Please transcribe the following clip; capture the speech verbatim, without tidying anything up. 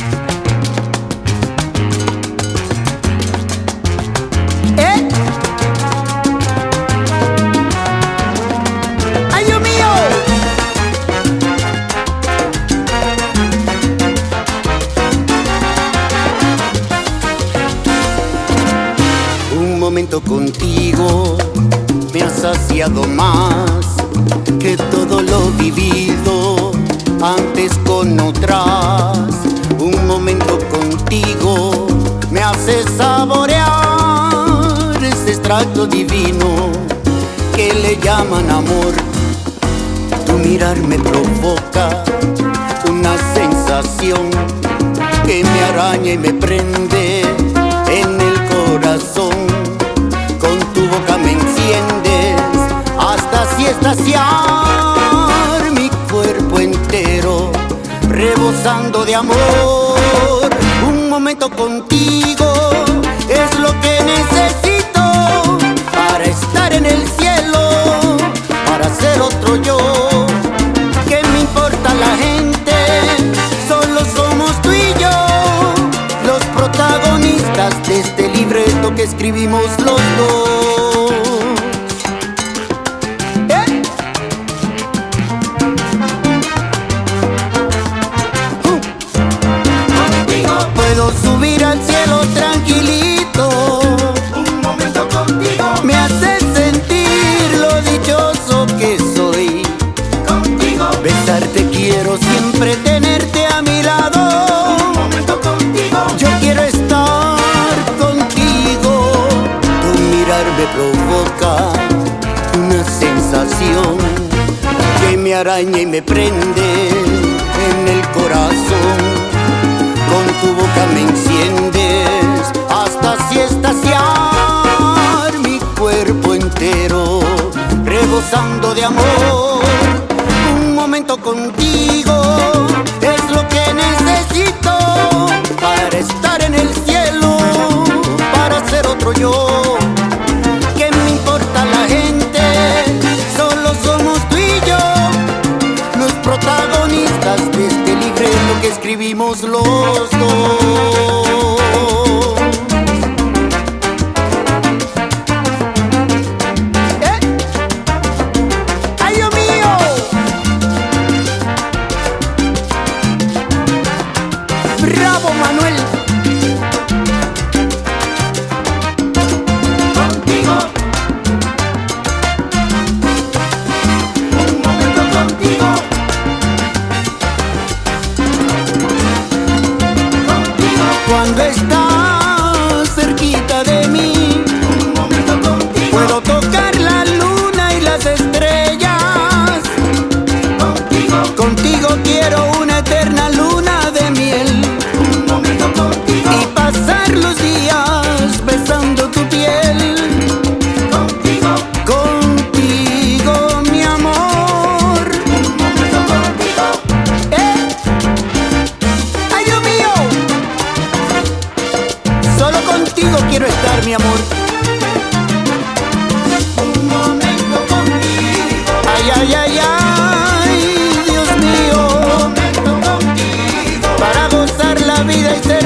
¿Eh? ¡Ay, Dios mío! Un momento contigo me ha saciado más que todo lo vivido antes con otras. Un momento contigo me hace saborear ese extracto divino que le llaman amor. Tu mirar me provoca una sensación que me araña y me prende en el corazón. Con tu boca me enciendes hasta así estaciar mi cuerpo entero, rebosando de amor. Un momento contigo es lo que necesito para estar en el cielo, para ser otro yo. ¿Qué me importa la gente? Solo somos tú y yo, los protagonistas de este libreto que escribimos los dos. ¿Eh? Uh. Contigo puedo subir al cielo tranquilito. Un momento contigo me hace sentir lo dichoso que soy. Contigo besarte quiero, siempre tenerte a mi lado. Un momento contigo yo quiero estar contigo. Tu mirar me provoca una sensación que me araña y me prende en el corazón. Con tu boca me enciendes hasta así estaciar mi cuerpo entero, rebosando de amor. Un momento contigo es lo que necesito para estar en el cielo, para ser otro yo. ¿Qué me importa la gente? Solo somos tú y yo, los protagonistas de este libreto que escribimos los dos. ¡Bravo, Manuel! Contigo, un momento contigo. Contigo, cuando estás cerquita de mí, un momento contigo, puedo tocar la luna y las estrellas. Contigo, contigo quiero una eterna luna de miel. Un momento contigo y pasar los días besando tu piel. Contigo, contigo mi amor. Un momento contigo. ¿Eh? ¡Ay, Dios mío! Solo contigo quiero estar, mi amor. Un momento contigo. Ay, ay, ay, ay, Dios mío. Un momento contigo. Para gozar la vida y ser